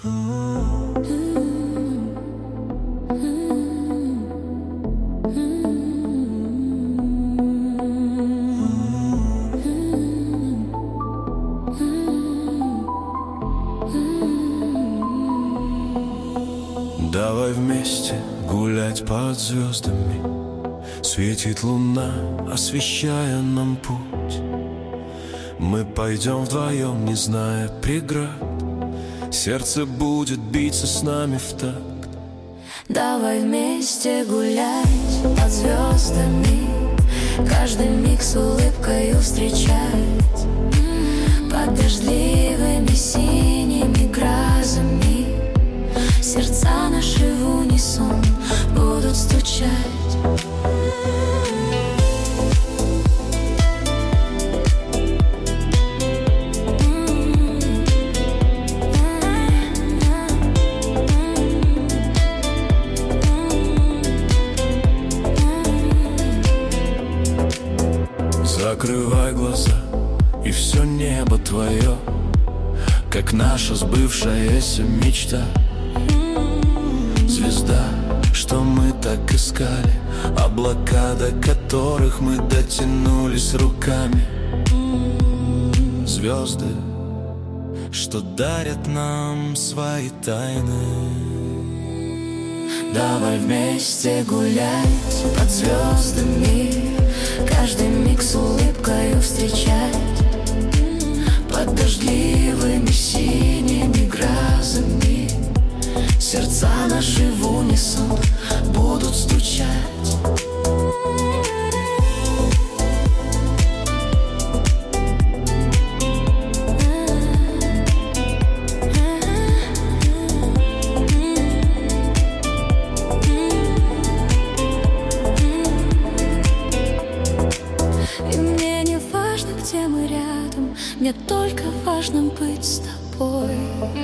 Давай вместе гулять под звездами. Светит луна, освещая нам путь. Мы пойдем вдвоем, не зная преград. Сердце будет биться с нами в такт. Давай вместе гулять под звездами, каждый миг с улыбкою встречать. Под дождливыми синими грозами сердца наши в унисон будут стучать. Закрывай глаза, и все небо твое, как наша сбывшаяся мечта. Звезда, что мы так искали, облака, до которых мы дотянулись руками. Звезды, что дарят нам свои тайны. Давай вместе гулять под звездами, каждый миг с улыбкою встречать. Под дождливыми синими грозами сердца наши в унисон будут стучать. Где мы рядом, мне только важно быть с тобой.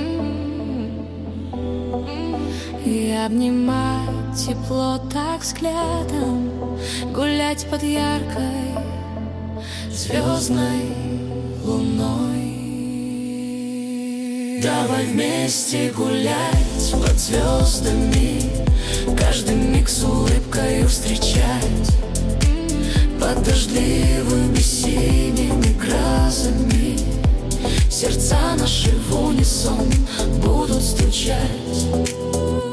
И обнимать тепло так взглядом, гулять под яркой звездной луной. Давай вместе гулять под звездами, каждый миг с улыбкою встречать. Под дождливыми синими грозами сердца наши в унисон будут стучать.